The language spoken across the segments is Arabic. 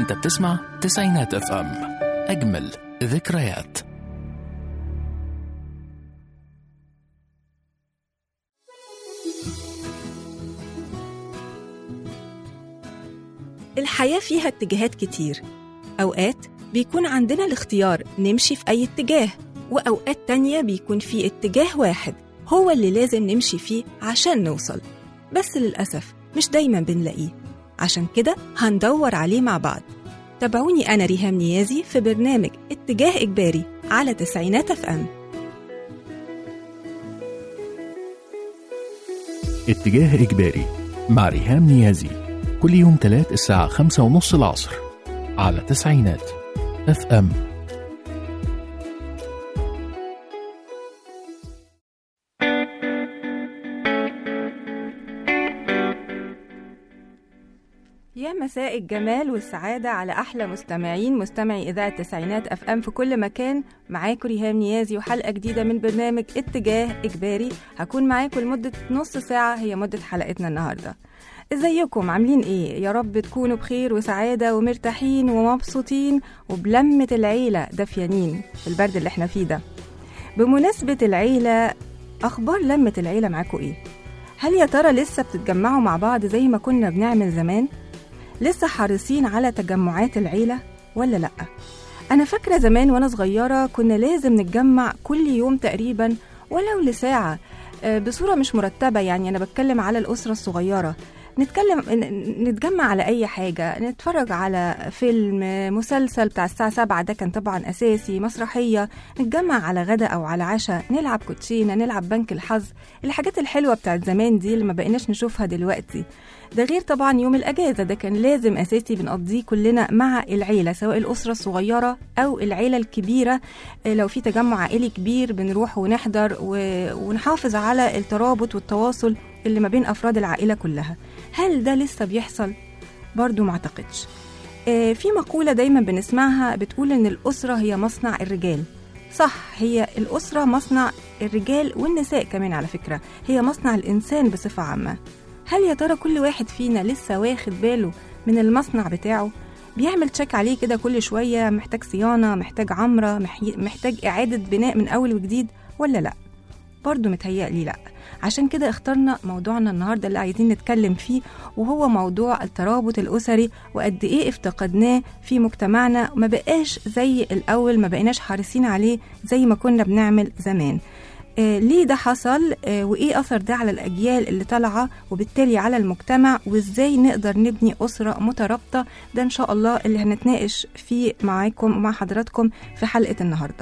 انت بتسمع تسعينات اف ام، اجمل ذكريات. الحياة فيها اتجاهات كتير. أوقات بيكون عندنا الاختيار نمشي في أي اتجاه، وأوقات تانية بيكون في اتجاه واحد هو اللي لازم نمشي فيه عشان نوصل، بس للأسف مش دايما بنلاقيه، عشان كده هندور عليه مع بعض. تابعوني أنا ريهام نيازي في برنامج اتجاه إجباري على تسعينات اف ام. اتجاه إجباري مع ريهام نيازي، كل يوم 3 الساعة 5:30 العصر على تسعينات اف ام. يا مساء الجمال والسعادة على أحلى مستمعي إذاعة تسعينات اف ام في كل مكان. معاكم ريهام نيازي وحلقة جديدة من برنامج اتجاه إجباري. هكون معاكم لمدة نص ساعة، هي مدة حلقتنا النهاردة. ازيكم؟ عاملين ايه؟ يا رب تكونوا بخير وسعادة ومرتاحين ومبسوطين وبلمة العيلة دافيانين في البرد اللي احنا فيه ده. بمناسبة العيلة، أخبار لمة العيلة معاكم ايه؟ هل يا ترى لسه بتتجمعوا مع بعض زي ما كنا بنعمل زمان؟ لسه حريصين على تجمعات العيلة ولا لأ؟ أنا فاكرة زمان وأنا صغيرة كنا لازم نتجمع كل يوم تقريبا ولو لساعة بصورة مش مرتبة، يعني أنا بتكلم على الأسرة الصغيرة. نتجمع على أي حاجة، نتفرج على فيلم، مسلسل بتاع الساعة 7 ده كان طبعا أساسي، مسرحية، نتجمع على غدا أو على عشاء، نلعب كوتشينة، نلعب بنك الحظ، الحاجات الحلوة بتاعت زمان دي اللي ما بقيناش نشوفها دلوقتي. ده غير طبعا يوم الأجازة، ده كان لازم أساسي بنقضيه كلنا مع العيلة، سواء الأسرة الصغيرة أو العيلة الكبيرة. لو في تجمع عائلي كبير بنروح ونحضر ونحافظ على الترابط والتواصل اللي ما بين أفراد العائلة كلها. هل ده لسه بيحصل؟ برضو ما اعتقدش. في مقولة دايما بنسمعها بتقول إن الأسرة هي مصنع الرجال. صح، هي الأسرة مصنع الرجال والنساء كمان، على فكرة هي مصنع الإنسان بصفة عامة. هل يا ترى كل واحد فينا لسه واخد باله من المصنع بتاعه؟ بيعمل تشيك عليه كده كل شوية؟ محتاج صيانة، محتاج عمرة، محتاج إعادة بناء من أول وجديد ولا لأ؟ برضو متهيألي لأ. عشان كده اخترنا موضوعنا النهاردة اللي عايزين نتكلم فيه، وهو موضوع الترابط الأسري وقد إيه افتقدناه في مجتمعنا، ما بقاش زي الأول، ما بقيناش حريصين عليه زي ما كنا بنعمل زمان. ليه ده حصل؟ وإيه أثر ده على الأجيال اللي طالعة وبالتالي على المجتمع؟ وإزاي نقدر نبني أسرة مترابطة؟ ده إن شاء الله اللي هنتناقش فيه معاكم ومع حضراتكم في حلقة النهاردة.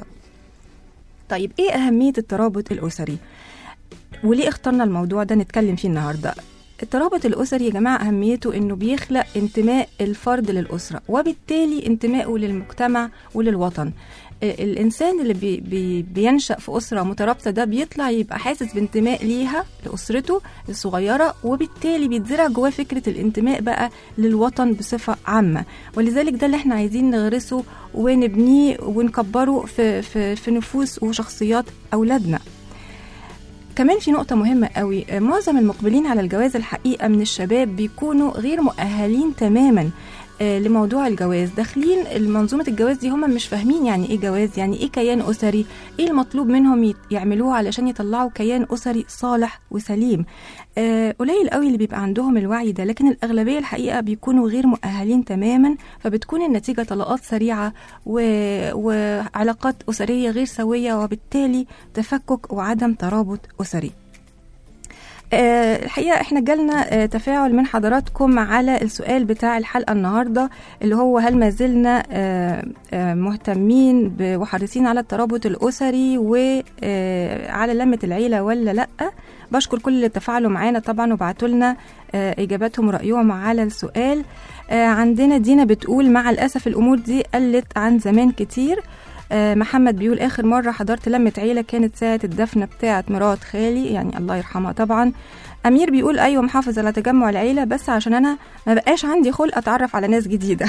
طيب إيه أهمية الترابط الأسري؟ وليه اخترنا الموضوع ده نتكلم فيه النهاردة؟ الترابط الأسري يا جماعة أهميته إنه بيخلق انتماء الفرد للأسرة، وبالتالي انتمائه للمجتمع وللوطن. الإنسان اللي بينشأ في أسرة مترابطة ده بيطلع يبقى حاسس بانتماء ليها، لأسرته الصغيرة، وبالتالي بيتزرع جواه فكرة الانتماء بقى للوطن بصفة عامة. ولذلك ده اللي احنا عايزين نغرسه ونبنيه ونكبره في نفوس وشخصيات أولادنا. كمان في نقطة مهمة قوي، معظم المقبلين على الجواز الحقيقة من الشباب بيكونوا غير مؤهلين تماما لموضوع الجواز. داخلين المنظومة الجواز دي هم مش فاهمين يعني ايه جواز، يعني ايه كيان أسري، ايه المطلوب منهم يعملوه علشان يطلعوا كيان أسري صالح وسليم. قليل قوي اللي بيبقى عندهم الوعي ده، لكن الأغلبية الحقيقة بيكونوا غير مؤهلين تماما، فبتكون النتيجة طلاقات سريعة وعلاقات أسرية غير سوية، وبالتالي تفكك وعدم ترابط أسري. الحقيقة احنا جالنا تفاعل من حضراتكم على السؤال بتاع الحلقة النهاردة، اللي هو هل ما زلنا مهتمين وحريصين على الترابط الأسري وعلى لمة العيلة ولا لأ؟ بشكر كل اللي تفاعلوا معانا طبعا وبعتوا لنا إجاباتهم ورأيهم على السؤال. عندنا دينا بتقول مع الأسف الأمور دي قلت عن زمان كتير. محمد بيقول آخر مرة حضرت لمة عيلة كانت ساعة الدفنة بتاعة مرات خالي، يعني الله يرحمها طبعا. أمير بيقول أيوة محافظ على تجمع العيلة، بس عشان أنا ما بقاش عندي خلق أتعرف على ناس جديدة.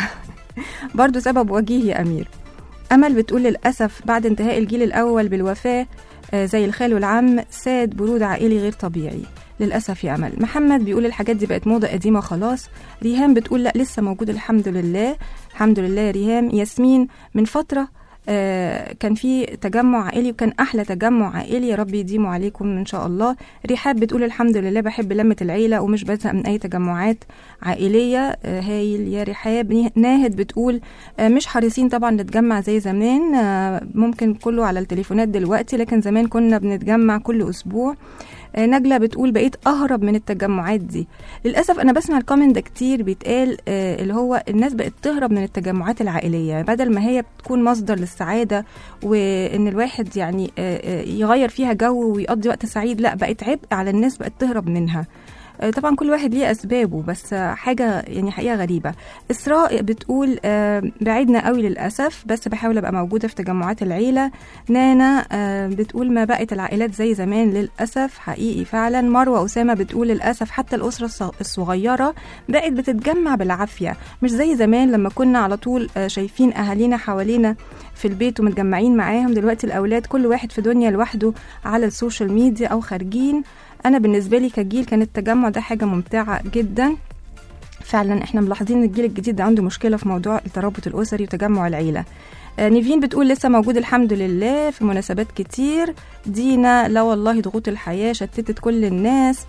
برضو سبب وجيه يا أمير. أمل بتقول للأسف بعد انتهاء الجيل الأول بالوفاة زي الخال والعم ساد برود عائلي غير طبيعي للأسف يا أمل. محمد بيقول الحاجات دي بقت موضة قديمة خلاص. ريهام بتقول لا لسه موجود الحمد لله. الحمد لله يا ريهام. ياسمين من فترة كان في تجمع عائلي وكان أحلى تجمع عائلي، يا رب يديموا عليكم إن شاء الله. رحاب بتقول الحمد لله بحب لمة العيلة ومش بزهق من أي تجمعات عائلية. هايل يا رحاب. ناهد بتقول مش حريصين طبعا نتجمع زي زمان، ممكن كله على التليفونات دلوقتي، لكن زمان كنا بنتجمع كل أسبوع. نجلة بتقول بقيت أهرب من التجمعات دي. للأسف أنا بسمع الكومنت ده كتير بيتقال، اللي هو الناس بقت تهرب من التجمعات العائلية بدل ما هي بتكون مصدر للسعادة وإن الواحد يعني يغير فيها جو ويقضي وقت سعيد، لا بقت عبء على الناس، بقت تهرب منها. طبعا كل واحد ليه أسبابه، بس حاجة يعني حقيقة غريبة. إسراء بتقول بعيدنا قوي للأسف، بس بحاول أبقى موجودة في تجمعات العيلة. نانا بتقول ما بقت العائلات زي زمان للأسف، حقيقي فعلا. مروة أسامة بتقول للأسف حتى الأسرة الصغيرة بقت بتتجمع بالعافية، مش زي زمان لما كنا على طول شايفين أهالينا حوالينا في البيت ومتجمعين معاهم. دلوقتي الأولاد كل واحد في دنيا لوحده على السوشيال ميديا أو خارجين. أنا بالنسبة لي كجيل كان التجمع ده حاجة ممتعة جدا فعلا. احنا ملاحظين ان الجيل الجديد ده عنده مشكلة في موضوع الترابط الأسري وتجمع العيلة. نيفين بتقول لسه موجود الحمد لله في مناسبات كتير. دينا لا والله ضغوط الحياة شتتت كل الناس.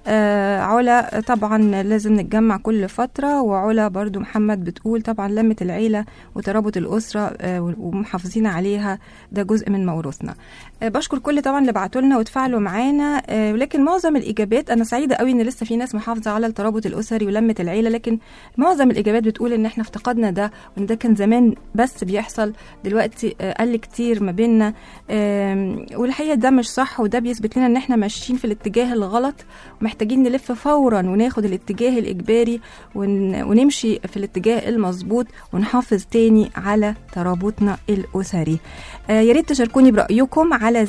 علا طبعا لازم نتجمع كل فترة. وعلا برضو محمد بتقول طبعا لمة العيلة وترابط الأسرة ومحافظين عليها، ده جزء من موروثنا. بشكر كل طبعا اللي بعتوا لنا وتفاعلوا معانا، ولكن معظم الإجابات أنا سعيدة قوي إن لسه في ناس محافظة على الترابط الأسري ولمة العيلة، لكن معظم الإجابات بتقول إن احنا افتقدنا ده وإن ده كان زمان بس بيحصل، دلوقتي قل كتير ما بيننا. والحقيقة ده مش صح، وده بيثبت لنا إن احنا ماشيين في الاتجاه الغلط، محتاجين نلف فورا وناخد الاتجاه الإجباري ونمشي في الاتجاه المظبوط ونحافظ تاني على ترابطنا الأسري. يا ريت تشاركوني برأيكم على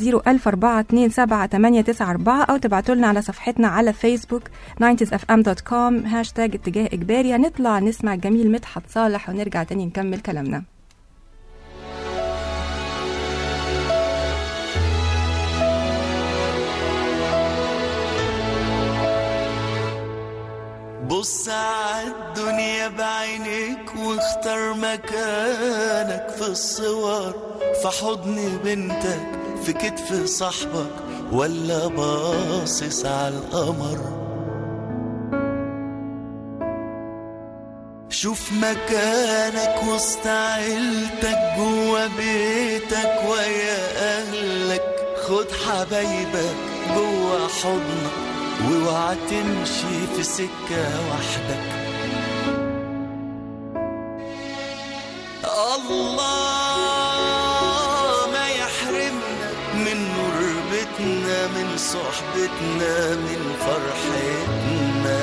004278994 أو تبعتوا لنا على صفحتنا على فيسبوك 90sfm.com #اتجاه إجباري. هنطلع نسمع الجميل مدحت صالح ونرجع تاني نكمل كلامنا. بص عالدنيا بعينيك واختار مكانك في الصور، في حضن بنتك، في كتف صاحبك، ولا باصص عالقمر. شوف مكانك وسط عيلتك جوا بيتك ويا أهلك، خد حبايبك جوا حضنك واوعى تمشي في سكة وحدك. الله ما يحرمنا من نور بيتنا، من صحبتنا، من فرحتنا.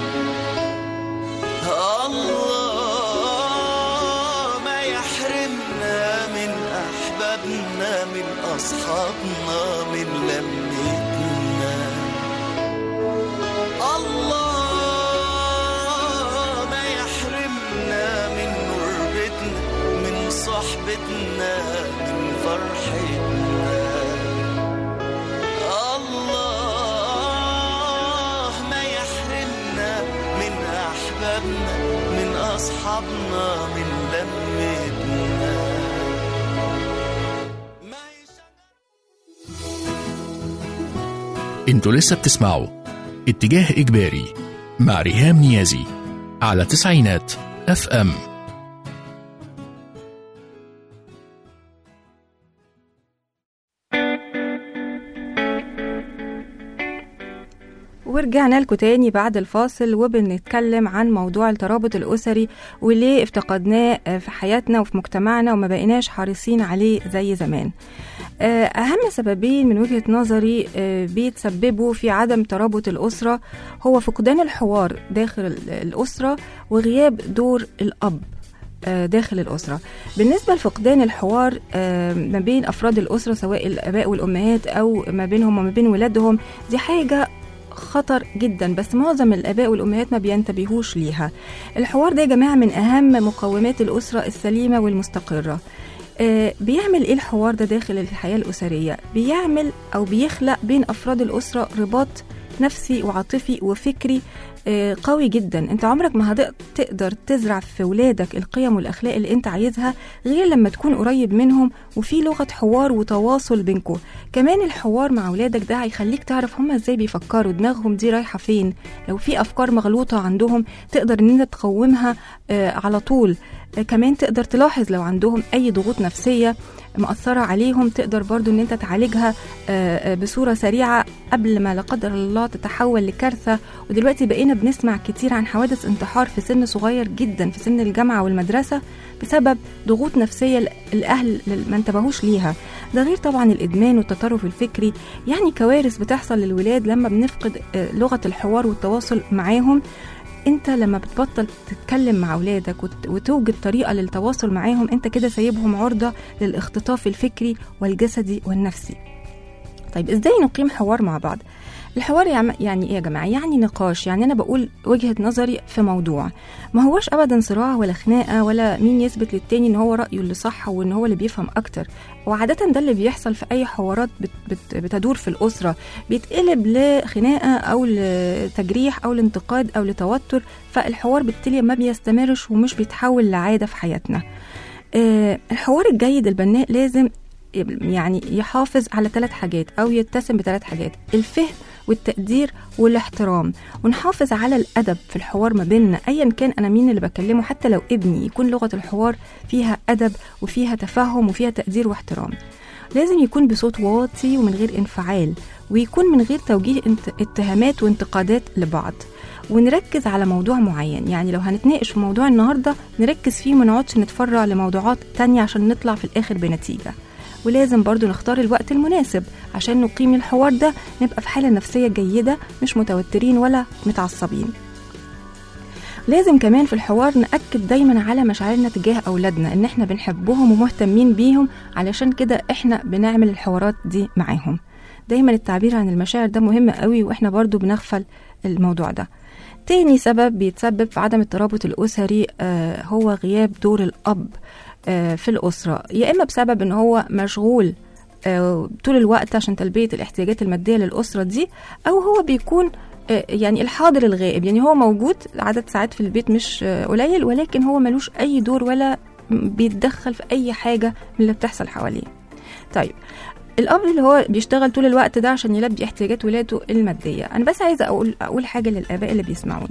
الله ما يحرمنا من أحبابنا، من أصحابنا، من لمتنا. الله ما يحرمنا من قربتنا، من صحبتنا، من فرحتنا. الله ما يحرمنا من أحبابنا، من أصحابنا، من لمتنا. انتوا لسه بتسمعوا اتجاه إجباري مع ريهام نيازي على 90 FM. ورجعنا لكم تاني بعد الفاصل وبنتكلم عن موضوع الترابط الأسري وليه افتقدناه في حياتنا وفي مجتمعنا وما بقيناش حريصين عليه زي زمان. أهم سببين من وجهة نظري بيتسببوا في عدم ترابط الأسرة هو فقدان الحوار داخل الأسرة وغياب دور الأب داخل الأسرة. بالنسبة لفقدان الحوار ما بين أفراد الأسرة سواء الآباء والأمهات أو ما بينهم وما بين ولادهم، دي حاجة خطر جدا، بس معظم الآباء والأمهات ما بينتبهوش ليها. الحوار ده يا جماعة من أهم مقومات الأسرة السليمة والمستقرة. بيعمل ايه الحوار ده داخل الحياة الأسرية؟ بيعمل أو بيخلق بين أفراد الأسرة رباط نفسي وعاطفي وفكري قوي جدا. انت عمرك ما هتقدر تزرع في ولادك القيم والأخلاق اللي انت عايزها غير لما تكون قريب منهم وفي لغة حوار وتواصل بينكم. كمان الحوار مع ولادك ده هيخليك تعرف هم ازاي بيفكروا، دماغهم دي رايحة فين، لو في أفكار مغلوطة عندهم تقدر ان انت تقومها على طول. كمان تقدر تلاحظ لو عندهم أي ضغوط نفسية مأثرة عليهم، تقدر برضو ان انت تعالجها بصورة سريعة قبل ما لا قدر الله تتحول لكارثة. ودلوقتي بقينا بنسمع كتير عن حوادث انتحار في سن صغير جدا، في سن الجامعة والمدرسة، بسبب ضغوط نفسية الأهل ما انتبهوش ليها. ده غير طبعا الإدمان والتطرف الفكري، يعني كوارث بتحصل للولاد لما بنفقد لغة الحوار والتواصل معاهم. انت لما بتبطل تتكلم مع اولادك وتوجد طريقة للتواصل معاهم، انت كده سايبهم عرضة للاختطاف الفكري والجسدي والنفسي. طيب ازاي نقيم حوار مع بعض؟ الحوار يعني ايه يا جماعة؟ يعني نقاش، يعني انا بقول وجهة نظري في موضوع، ما هوش ابدا صراع ولا خناقة ولا مين يثبت للتاني ان هو رأيه اللي صح وان هو اللي بيفهم اكتر. وعادة ده اللي بيحصل في اي حوارات بتدور في الاسرة، بيتقلب لخناقة او لتجريح او لانتقاد او لتوتر، فالحوار بالتالي ما بيستمرش ومش بيتحول لعادة في حياتنا. الحوار الجيد البناء لازم يعني يحافظ على 3 حاجات أو يتسم ب3 حاجات: الفهم والتقدير والاحترام. ونحافظ على الأدب في الحوار ما بيننا، أيا كان أنا مين اللي بكلمه، حتى لو ابني، يكون لغة الحوار فيها أدب وفيها تفهم وفيها تقدير واحترام. لازم يكون بصوت واطي ومن غير انفعال، ويكون من غير توجيه اتهامات وانتقادات لبعض. ونركز على موضوع معين، يعني لو هنتناقش في موضوع النهاردة نركز فيه وما نقعدش نتفرع لموضوعات تانية عشان نطلع في الآخر بنتيجة. ولازم برضو نختار الوقت المناسب عشان نقيم الحوار ده، نبقى في حالة نفسية جيدة، مش متوترين ولا متعصبين. لازم كمان في الحوار نأكد دايما على مشاعرنا تجاه أولادنا، إن احنا بنحبهم ومهتمين بيهم، علشان كده احنا بنعمل الحوارات دي معاهم. دايما التعبير عن المشاعر ده مهم قوي، واحنا برضو بنغفل الموضوع ده. تاني سبب بيتسبب في عدم الترابط الأسري هو غياب دور الأب في الأسرة، يا إما بسبب إن هو مشغول طول الوقت عشان تلبية الاحتياجات المادية للأسرة دي، أو هو بيكون يعني الحاضر الغائب، يعني هو موجود عدد ساعات في البيت مش قليل، ولكن هو ملوش أي دور ولا بيتدخل في أي حاجة من اللي بتحصل حواليه. طيب الأب اللي هو بيشتغل طول الوقت ده عشان يلبي احتياجات ولاده المادية، أنا بس عايزة أقول حاجة للآباء اللي بيسمعون.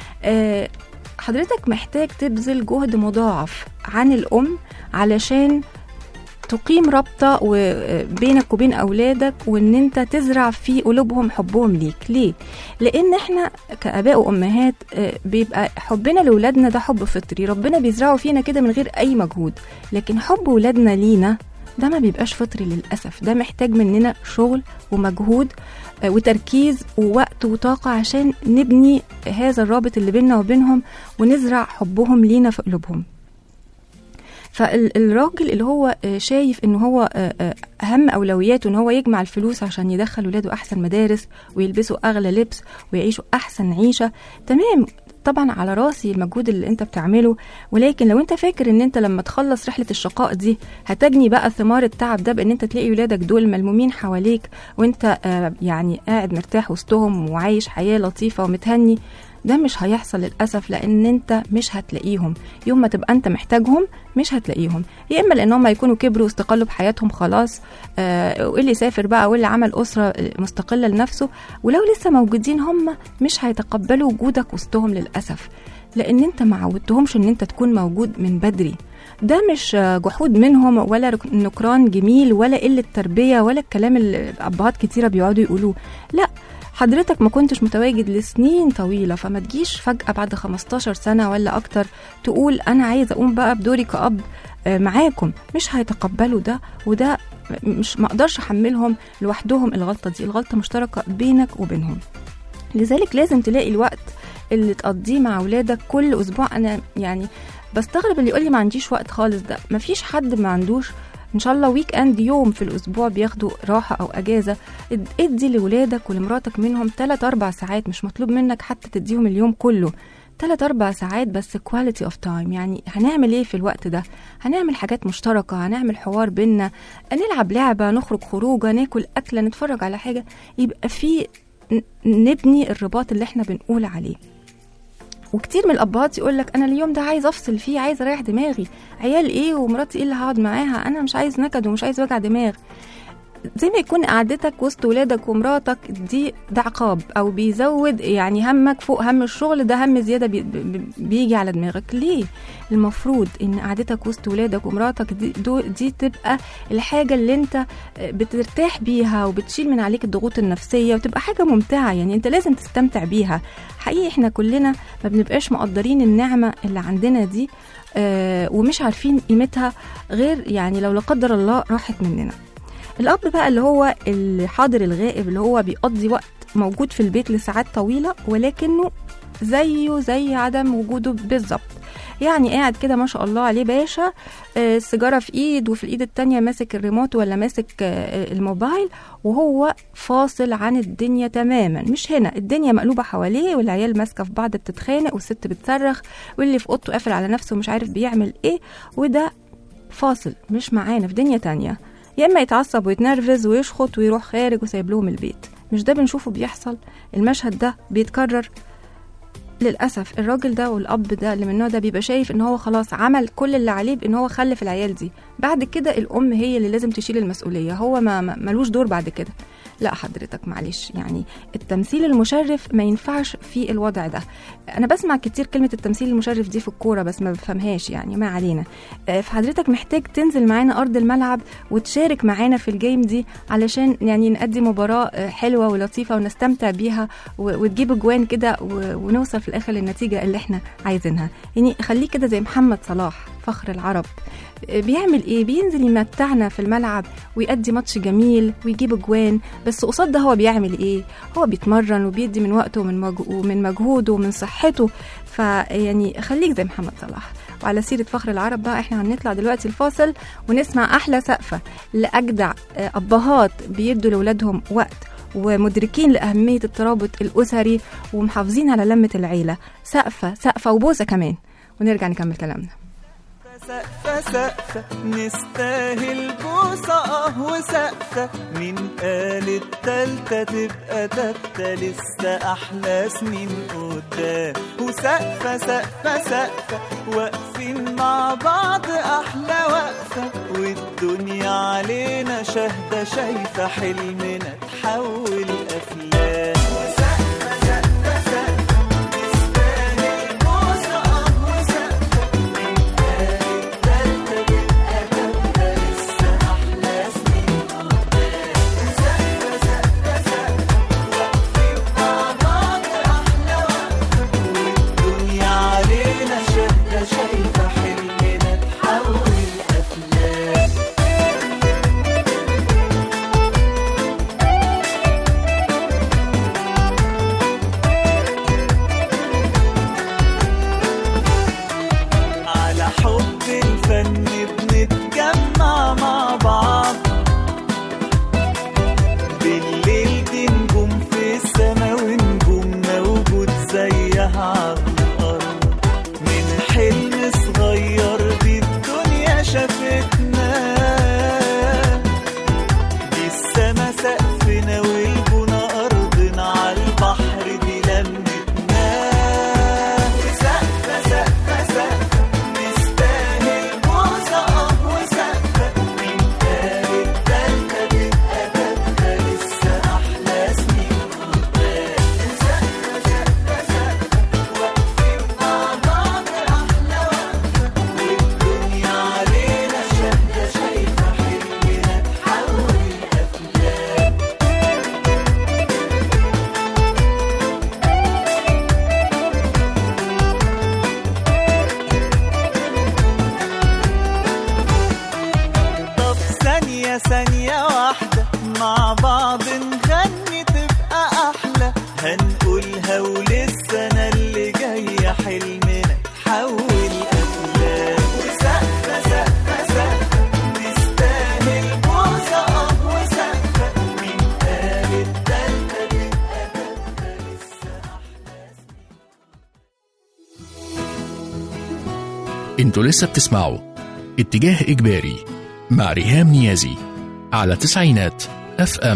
حضرتك محتاج تبذل جهد مضاعف عن الأم علشان تقيم رابطة بينك وبين أولادك، وإن أنت تزرع في قلوبهم حبهم ليك. ليه؟ لأن إحنا كآباء وأمهات بيبقى حبنا لأولادنا ده حب فطري، ربنا بيزرعه فينا كده من غير أي مجهود. لكن حب أولادنا لينا ده ما بيبقاش فطري للأسف، ده محتاج مننا شغل ومجهود وتركيز ووقت وطاقة عشان نبني هذا الرابط اللي بيننا وبينهم ونزرع حبهم لينا في قلوبهم. فالراجل اللي هو شايف انه هو اهم اولوياته ان هو يجمع الفلوس عشان يدخل ولاده احسن مدارس ويلبسوا اغلى لبس ويعيشوا احسن عيشة، تمام، طبعا على راسي المجهود اللي انت بتعمله، ولكن لو انت فاكر ان انت لما تخلص رحلة الشقاء دي هتجني بقى ثمار التعب ده بان انت تلاقي ولادك دول ملمومين حواليك وانت يعني قاعد مرتاح وسطهم وعايش حياة لطيفة ومتهني، ده مش هيحصل للأسف، لأن انت مش هتلاقيهم يوم ما تبقى انت محتاجهم، مش هتلاقيهم، يا إما لأنهم هيكونوا كبروا واستقلوا بحياتهم خلاص، واللي سافر بقى واللي عمل أسرة مستقلة لنفسه، ولو لسه موجودين هم مش هيتقبلوا وجودك وسطهم للأسف، لأن انت ما عودتهمش ان انت تكون موجود من بدري. ده مش جحود منهم ولا نكران جميل ولا قلة تربية ولا الكلام اللي أبهات كتيرة بيقعدوا يقولوه، لا، حضرتك ما كنتش متواجد لسنين طويلة، فما تجيش فجأة بعد 15 سنة ولا أكتر تقول أنا عايز أقوم بقى بدوري كأب معاكم. مش هيتقبلوا ده، وده مش مقدرش أحملهم لوحدهم الغلطة دي، الغلطة مشتركة بينك وبينهم. لذلك لازم تلاقي الوقت اللي تقضيه مع أولادك كل أسبوع. أنا يعني بستغرب اللي يقولي ما عنديش وقت خالص، ده ما فيش حد ما عندوش ان شاء الله ويك اند يوم في الاسبوع بياخدوا راحة او اجازة. ادي لولادك ولمراتك منهم 3-4 ساعات، مش مطلوب منك حتى تديهم اليوم كله، 3-4 ساعات بس quality of time. يعني هنعمل ايه في الوقت ده؟ هنعمل حاجات مشتركة، هنعمل حوار بينا، نلعب لعبة، نخرج خروجة، ناكل أكلة، نتفرج على حاجة، يبقى في نبني الرباط اللي احنا بنقول عليه. وكتير من الأبهات يقولك أنا اليوم ده عايز أفصل فيه، عايز أريح دماغي، عيال إيه ومراتي إيه اللي هقعد معاها، أنا مش عايز نكد ومش عايز وجع دماغ. زي ما يكون قعدتك وسط ولادك ومراتك ده عقاب أو بيزود يعني همك فوق هم الشغل، ده هم زيادة بيجي على دماغك. ليه؟ المفروض إن قعدتك وسط ولادك ومراتك دي تبقى الحاجة اللي انت بترتاح بيها وبتشيل من عليك الضغوط النفسية وتبقى حاجة ممتعة. يعني انت لازم تستمتع بيها. حقيقي احنا كلنا ما بنبقاش مقدرين النعمة اللي عندنا دي ومش عارفين قيمتها غير يعني لو لا قدر الله راحت مننا. الأب بقى اللي هو الحاضر الغائب، اللي هو بيقضي وقت موجود في البيت لساعات طويلة ولكنه زيه زي عدم وجوده بالظبط. يعني قاعد كده ما شاء الله عليه باشا، السيجارة في ايد وفي الايد التانية ماسك الريموت ولا ماسك الموبايل، وهو فاصل عن الدنيا تماما. مش هنا، الدنيا مقلوبة حواليه والعيال ماسكة في بعض بتتخانق والست بتصرخ واللي في اوضته قافل على نفسه مش عارف بيعمل ايه، وده فاصل مش معانا في دنيا تانية. يا اما يتعصب ويتنرفز ويشخط ويروح خارج وسايب لهم البيت. مش ده بنشوفه بيحصل؟ المشهد ده بيتكرر للأسف. الراجل ده والأب ده اللي من النوع ده بيبقى شايف ان هو خلاص عمل كل اللي عليه بان هو خلف العيال دي، بعد كده الأم هي اللي لازم تشيل المسؤولية، هو ملوش دور بعد كده. لا حضرتك معلش، يعني التمثيل المشرف ما ينفعش في الوضع ده. انا بسمع كتير كلمة التمثيل المشرف دي في الكورة بس ما بفهمهاش، يعني ما علينا. فحضرتك محتاج تنزل معانا أرض الملعب وتشارك معانا في الجيم دي علشان يعني نقدي مباراة حلوة ولطيفة ونستمتع بيها وتجيب اجوان كده ونوصل في الآخر للنتيجة اللي احنا عايزينها. يعني خليك كده زي محمد صلاح فخر العرب، بيعمل ايه؟ بينزل يمتعنا في الملعب ويأدي ماتش جميل ويجيب اجوان، بس قصاد ده هو بيعمل ايه؟ هو بيتمرن وبيدي من وقته ومن مجهوده ومن صحته. فيعني خليك زي محمد صلاح. وعلى سيرة فخر العرب بقى، احنا هنطلع دلوقتي الفاصل ونسمع احلى سقفة لأجدع ابهات بيدوا لأولادهم وقت ومدركين لأهمية الترابط الأسري ومحافظين على لمة العيلة. سقفة وبوسة كمان، ونرجع نكمل كلامنا. سقفة سقفة نستاهل بوسة وسقفة، مين قال التالتة تبقى تالتة؟ لسه أحلى سنين قدام. وسقفة سقفة سقفة واقفين مع بعض أحلى وقفة، والدنيا علينا شاهدة شايفة حلمنا تحول أفلام. ثانية واحدة مع بعض نغني تبقى أحلى، هنقولها وللسنة اللي جاية حلمنا تحول أفلام. وسقفة سقفة سقفة نستاهل بوسة وسقفة، مين قال التالتة تبقى تالتة؟ لسه أحلى انتوا لسه بتسمعوا اتجاه إجباري مع ريهام نيازي على تسعينات FM.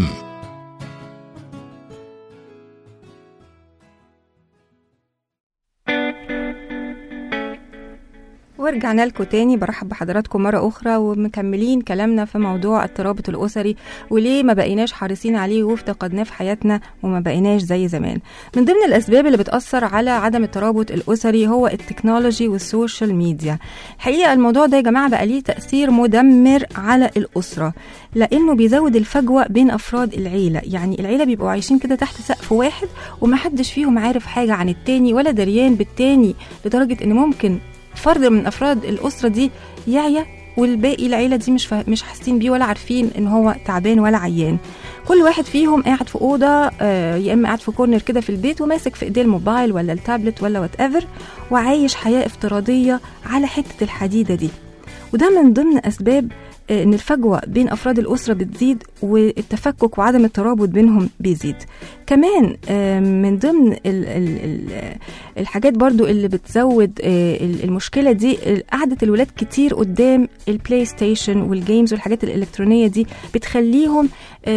ورجعنا لكم تاني، برحب بحضراتكم مرة أخرى ومكملين كلامنا في موضوع الترابط الأسري وليه ما بقيناش حريصين عليه وافتقدناه في حياتنا وما بقيناش زي زمان. من ضمن الأسباب اللي بتأثر على عدم الترابط الأسري هو التكنولوجي والسوشيال ميديا. الحقيقة الموضوع ده يا جماعة بقى ليه تأثير مدمر على الأسرة، لأنه بيزود الفجوة بين أفراد العيلة. يعني العيلة بيبقوا عايشين كده تحت سقف واحد ومحدش فيهم عارف حاجة عن التاني ولا دريان بالتاني، لدرجة إن ممكن فرد من أفراد الأسرة دي يعيا والباقي العيلة دي مش حاسين بيه ولا عارفين إن هو تعبان ولا عيان. كل واحد فيهم قاعد في أوضة، يا إما قاعد في كورنر كده في البيت وماسك في إيديه الموبايل ولا التابلت ولا whatever، وعايش حياة افتراضية على حتة الحديدة دي. وده من ضمن أسباب إن الفجوة بين أفراد الأسرة بتزيد والتفكك وعدم الترابط بينهم بيزيد. كمان من ضمن الحاجات برضو اللي بتزود المشكلة دي قعدة الولاد كتير قدام البلاي ستيشن والجيمز والحاجات الإلكترونية دي، بتخليهم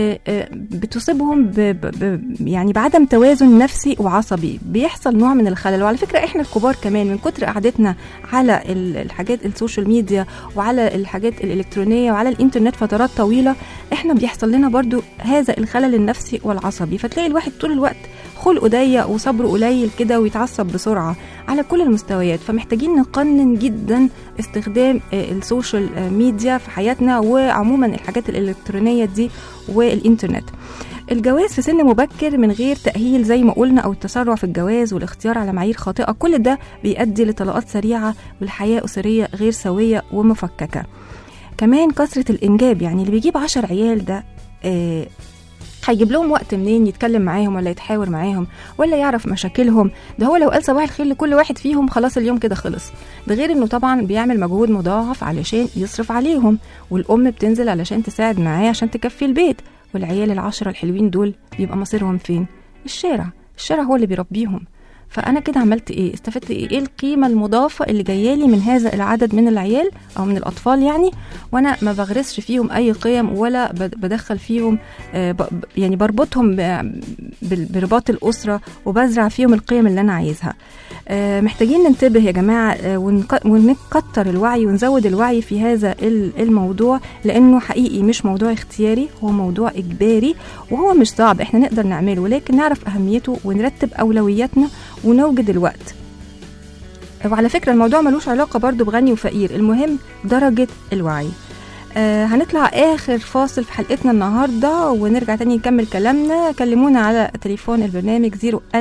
بتصيبهم يعني بعدم توازن نفسي وعصبي، بيحصل نوع من الخلل. وعلى فكرة احنا الكبار كمان من كتر قعدتنا على الحاجات السوشيال ميديا وعلى الحاجات الإلكترونية وعلى الإنترنت فترات طويلة، احنا بيحصل لنا برضو هذا الخلل النفسي والعصبي. فتلاقي الواحد طول الوقت خلقه ضيق وصبره قليل كده ويتعصب بسرعة على كل المستويات. فمحتاجين نقنن جدا استخدام السوشيال ميديا في حياتنا وعموما الحاجات الإلكترونية دي والإنترنت. الجواز في سن مبكر من غير تأهيل زي ما قلنا، أو التسرع في الجواز والاختيار على معايير خاطئة، كل ده بيؤدي لطلاقات سريعة والحياة أسرية غير سوية ومفككة. كمان كثرة الإنجاب، يعني اللي بيجيب 10 عيال ده هيجيب لهم وقت منين يتكلم معاهم ولا يتحاور معاهم ولا يعرف مشاكلهم؟ ده هو لو قال صباح الخير لكل واحد فيهم خلاص اليوم كده خلص. ده غير انه طبعا بيعمل مجهود مضاعف علشان يصرف عليهم، والأم بتنزل علشان تساعد معاه عشان تكفي البيت، والعيال 10 الحلوين دول بيبقى مصيرهم فين؟ الشارع هو اللي بيربيهم. فأنا كده عملت إيه؟ استفدت إيه القيمة المضافة اللي جايالي من هذا العدد من العيال أو من الأطفال يعني، وأنا ما بغرسش فيهم أي قيم ولا بدخل فيهم يعني بربطهم برباط الأسرة وبزرع فيهم القيم اللي أنا عايزها. محتاجين ننتبه يا جماعة ونكتر الوعي ونزود الوعي في هذا الموضوع، لأنه حقيقي مش موضوع اختياري، هو موضوع إجباري وهو مش صعب، احنا نقدر نعمله، ولكن نعرف أهميته ونرتب أولوياتنا ونوجد الوقت. وعلى فكرة الموضوع ملوش علاقة برضو بغني وفقير، المهم درجة الوعي. هنطلع آخر فاصل في حلقتنا النهاردة ونرجع تاني نكمل كلامنا. كلمونا على تليفون البرنامج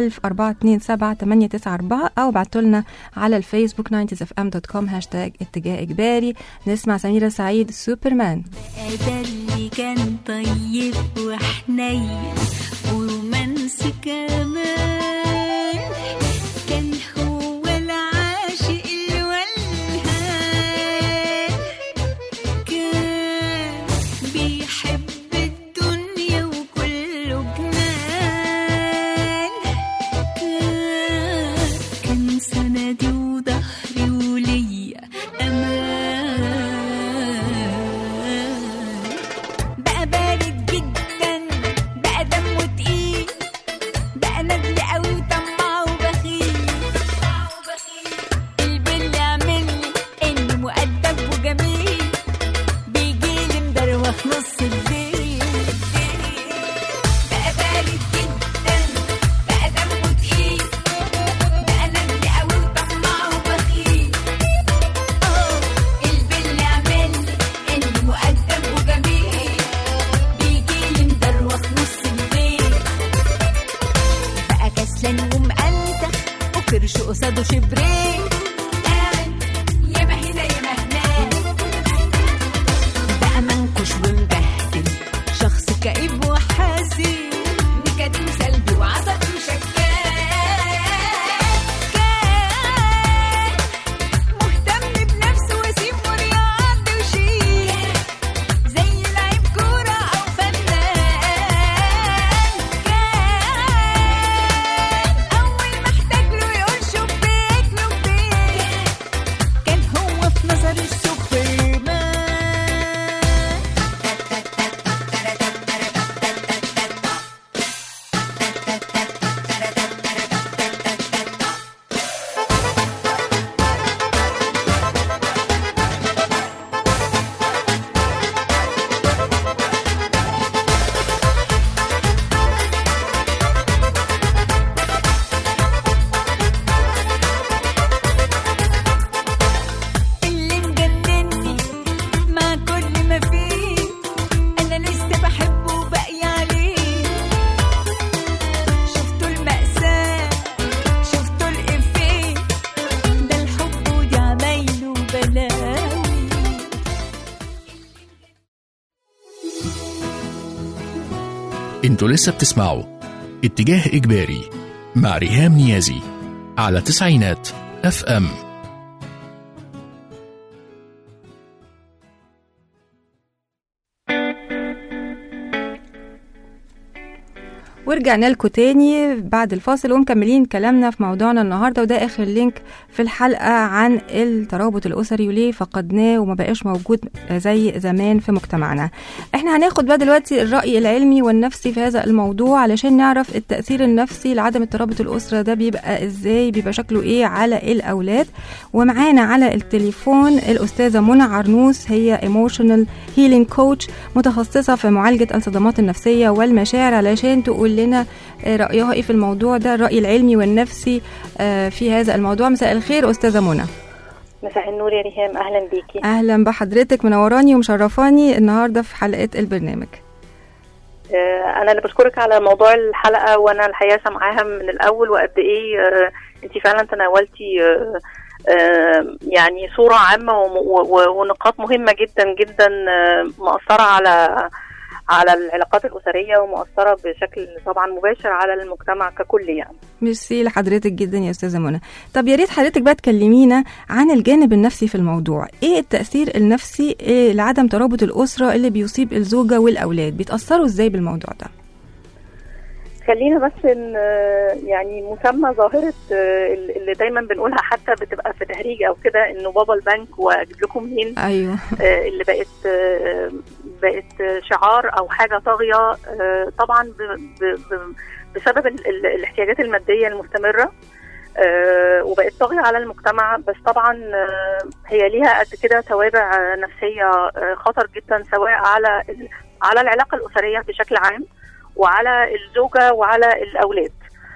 010427894 أو بعتولنا على الفيسبوك 90sfm.com #اتجاه إجباري. نسمع سميرة سعيد سوبرمان. ده اللي كان طيب وحنين ورومانسي كمان، كان هو العاشق الولهان، كان بيحب الدنيا وكله جنان، كان سندي وظهري وليا أمان. بقى بارد جدا، بقى دمه تقيل، بقى ندل قوي وطماع وبخيل، البل عملي انه مؤدب وجميل، بيجيلي مدروخ نص الليل. بقى بارد جدا، بقى دمه تقيل، بقى ندل قوي وطماع وبخيل، البل عملي انه مؤدب وجميل، بيجيلي مدروخ نص الليل. بقى كسلان ومقلتخ وكرش قصاده شبرين، قاعد ياما هنا ياما هناك، بقى منكش ومبهدل، شخص كئيب وحزين، نكد وسلبي وعصبي وشكاك، كان مهتم بنفسه وسيم ورياضي وشيك، زي لعيب كورة أو فنان، كان أول ما احتاج له يقول شبيك لبيك، انتوا لسه بتسمعوا اتجاه إجباري مع ريهام نيازي على تسعينات FM. ورجعنا لكم تاني بعد الفاصل ومكملين كلامنا في موضوعنا النهارده، وده اخر لينك في الحلقه عن الترابط الاسري وليه فقدناه وما بقاش موجود زي زمان في مجتمعنا. احنا هناخد بقى دلوقتي الراي العلمي والنفسي في هذا الموضوع علشان نعرف التاثير النفسي لعدم الترابط الاسره ده بيبقى ازاي، بيبقى شكله ايه على الاولاد. ومعانا على التليفون الاستاذه منى عرنوس، هي ايموشنال هيلينج كوتش متخصصه في معالجه الصدمات النفسيه والمشاعر، علشان تقول لنا رأيها ايه في الموضوع ده، الرأي العلمي والنفسي في هذا الموضوع. مساء الخير أستاذة منى. مساء النور يا ريهام، أهلا بيكي. أهلا بحضرتك، منوراني ومشرفاني النهاردة في حلقة البرنامج. أنا اللي بشكرك على موضوع الحلقة، وأنا الحقيقة سامعاها من الأول، وقد إيه أنت فعلا تناولتي يعني صورة عامة ونقاط مهمة جدا جدا مؤثرة على العلاقات الأسرية، ومؤثرة بشكل طبعا مباشر على المجتمع ككل يعني. ميرسي لحضرتك جدا يا أستاذة منى. طب يا ريت حضرتك بقى تكلمينا عن الجانب النفسي في الموضوع، ايه التأثير النفسي لعدم ترابط الأسرة اللي بيصيب الزوجة والأولاد، بيتأثروا ازاي بالموضوع ده؟ خلينا بس يعني مسمى ظاهرة اللي دايما بنقولها حتى بتبقى في تهريج او كده، انه بابا البنك واجيب لكم منين. ايوه. اللي بقت شعار او حاجة طاغية طبعا بسبب الاحتياجات المادية المستمرة، وبقت طاغية على المجتمع. بس طبعا هي ليها قد كده توابع نفسية خطر جدا، سواء على العلاقة الأسرية بشكل عام، وعلى الزوجة وعلى الأولاد.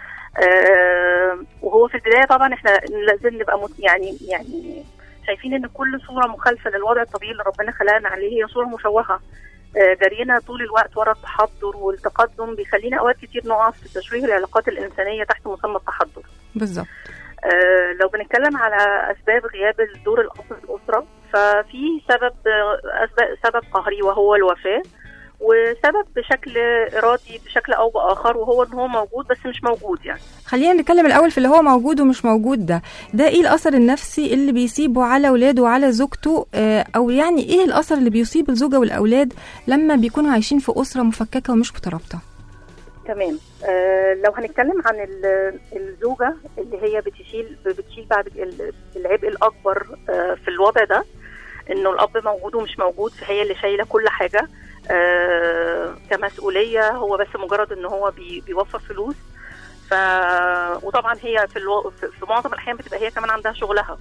وهو في البداية طبعا احنا لازم نبقى يعني شايفين ان كل صورة مخالفة للوضع الطبيعي اللي ربنا خلقنا عليه هي صورة مشوهة. جرينا طول الوقت ورا التحضر والتقدم بيخلينا اوقات كتير نقع في تشويه العلاقات الإنسانية تحت مسمى التحضر. بالظبط. لو بنتكلم على أسباب غياب الدور الأب في الأسرة، ففي سبب قهري وهو الوفاة، وسبب بشكل إرادي بشكل أو بآخر وهو إن هو موجود بس مش موجود. يعني خلينا نتكلم الأول في اللي هو موجود ومش موجود ده إيه الأثر النفسي اللي بيصيبه على أولاده وعلى زوجته، أو يعني إيه الأثر اللي بيصيب الزوجة والأولاد لما بيكونوا عايشين في أسرة مفككة ومش مترابطة؟ تمام. لو هنتكلم عن الزوجة اللي هي بتشيل بعد العبء الأكبر في الوضع ده، إنه الأب موجود ومش موجود، فهي اللي شايلة كل حاجة كمسؤولية. هو بس مجرد إنه هو بيوفر فلوس. وطبعا هي في معظم الأحيان بتبقى هي كمان عندها شغلها.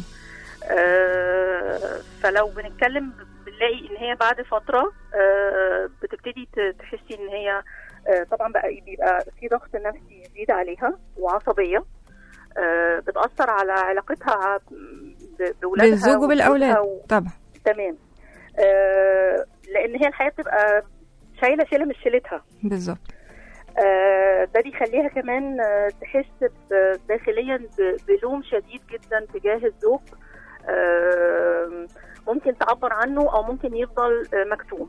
فلو بنتكلم بنلاقي إن هي بعد فترة بتبتدي تحسي إن هي طبعا بيبقى في ضغط نفسي يزيد عليها وعصبية بتأثر على علاقتها بولادها بالزوج وبالأولاد. طبعا. تمام. لأن هي الحياة بتبقى شايلة مش شيلتها. بالظبط. ده بيخليها كمان تحس داخليا بلوم شديد جدا تجاه الزوج، ممكن تعبر عنه أو ممكن يفضل مكتوم.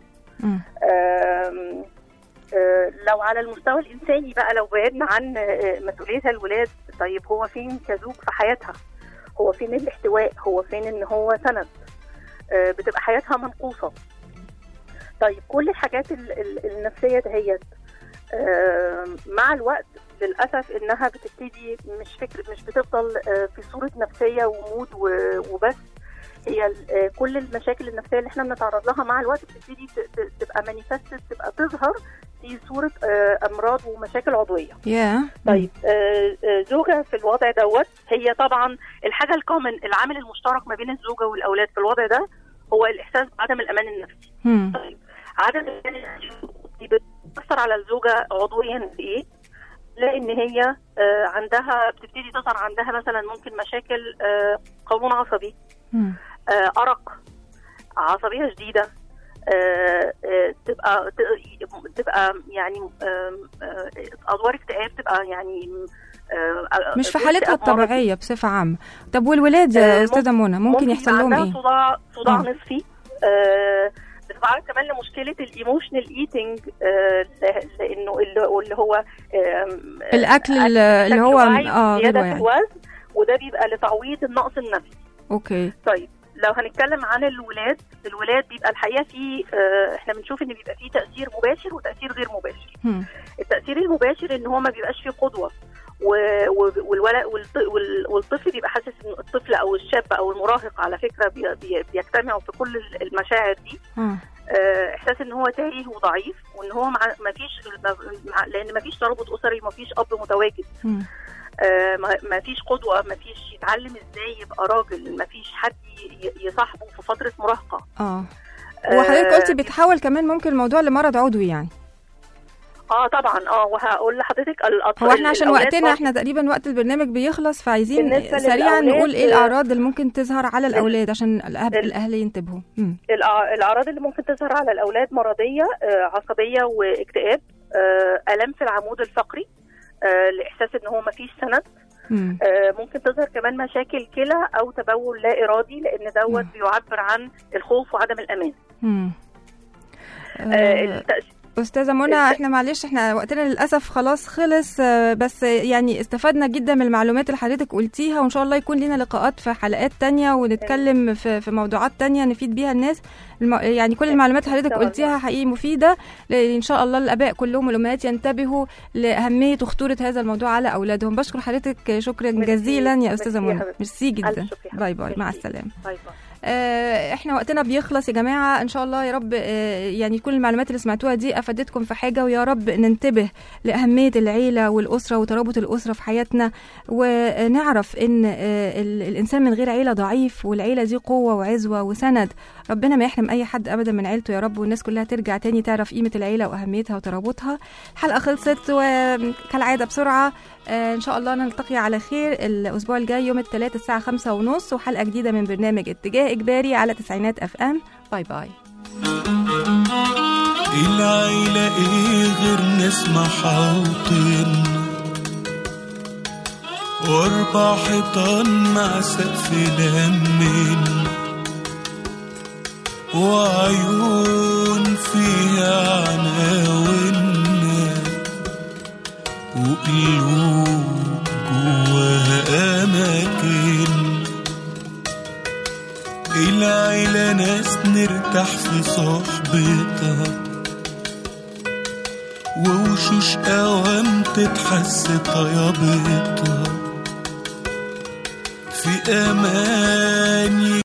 لو على المستوى الإنساني بقى، لو بعدنا عن مسؤوليتها الولاد، طيب هو فين كزوج في حياتها؟ هو فين الاحتواء؟ هو فين إن هو سند؟ بتبقى حياتها منقوصة. طيب كل الحاجات النفسية دهيت مع الوقت للأسف إنها بتبتدي مش بتفضل في صورة نفسية ومود وبس. هي كل المشاكل النفسية اللي احنا بنتعرض لها مع الوقت بتبتدي تبقى مانيفستد، تبقى تظهر في صورة أمراض ومشاكل عضوية. طيب زوجة في الوضع دوت، هي طبعا الحاجة الكومن، العامل المشترك ما بين الزوجة والأولاد في الوضع ده هو الإحساس بعدم الأمان النفسي. طيب عدم الأمان النفسي بتأثر على الزوجة عضويا إيه؟ لأن هي عندها بتبتدي تظهر عندها مثلا ممكن مشاكل قولون عصبي، أرق، عصبية شديدة، تبقى يعني أدوار اكتئاب، تبقى يعني مش في حالتها الطبيعية بصفة عامة. طب والولاد يا أستاذة منى ممكن يحصل لهم إيه؟ صداع نصفي، بتتعرض كمان لمشكله الايموشنال ايتنج، لانه اللي هو الاكل اللي هو زياده في الوزن، وده بيبقى لتعويض النقص النفسي. اوكي. طيب لو هنتكلم عن الولاد بيبقى الحقيقه في احنا بنشوف ان بيبقى فيه تاثير مباشر وتاثير غير مباشر. التاثير المباشر ان هو ما بيبقاش فيه قدوه، والطفل بيبقى حاسس ان الطفل او الشاب او المراهق على فكره بيجتمعوا في كل المشاعر دي. احساس ان هو تايه وضعيف، وان هو ما فيش لان ما فيش ترابط اسري، ما فيش اب متواجد، ما فيش قدوه، ما فيش يتعلم ازاي يبقى راجل، ما فيش حد يصاحبه في فتره مراهقه. وحضرتك قلتي بتحول كمان ممكن الموضوع لمرض عضوي يعني. طبعا. وهقول لحضرتك الاطفال، هو احنا عشان وقتنا احنا تقريبا وقت البرنامج بيخلص، فعايزين سريعا نقول ايه الاعراض اللي ممكن تظهر على الاولاد عشان الاهل ينتبهوا. الاعراض اللي ممكن تظهر على الاولاد مرضيه، عصبيه واكتئاب، الام في العمود الفقري، لاحساس ان هو ما فيش سند. ممكن تظهر كمان مشاكل كلى او تبول لا ارادي، لان دوت بيعبر عن الخوف وعدم الامان. أستاذة منى، احنا معلش احنا وقتنا للأسف خلاص خلص، بس يعني استفدنا جدا من المعلومات اللي حضرتك قلتيها، وإن شاء الله يكون لنا لقاءات في حلقات تانية ونتكلم في موضوعات تانية نفيد بيها الناس. يعني كل المعلومات اللي حضرتك قلتيها حقيقي مفيدة، إن شاء الله الآباء كلهم والأمهات ينتبهوا لأهمية وخطورة هذا الموضوع على أولادهم. بشكر حضرتك شكرا جزيلا يا أستاذة منى، ميرسي جدا. باي باي، مع السلامة. باي باي. احنا وقتنا بيخلص يا جماعة، ان شاء الله يا رب يعني كل المعلومات اللي سمعتوها دي افادتكم في حاجة، ويا رب ننتبه لأهمية العيلة والأسرة وترابط الأسرة في حياتنا، ونعرف ان الإنسان من غير عيلة ضعيف، والعيلة دي قوة وعزوة وسند. ربنا ما يحرم اي حد ابدا من عيلته يا رب، والناس كلها ترجع تاني تعرف قيمة العيلة واهميتها وترابطها. الحلقة خلصت وكالعادة بسرعة، ان شاء الله نلتقي على خير الاسبوع الجاي يوم الثلاثاء الساعة 5:30، وحلقة جديدة من برنامج اتجاه إجباري على تسعينات FM. باي باي. العيلة ايه غير نسمع حوطين، واربع حيطان مع سقف لمين، وعيون فيها عناوين، وقلوب جواها أماكن. العيلة ناس نرتاح في صحبتها، ووشوش قوام تتحس طيابتها، في أمان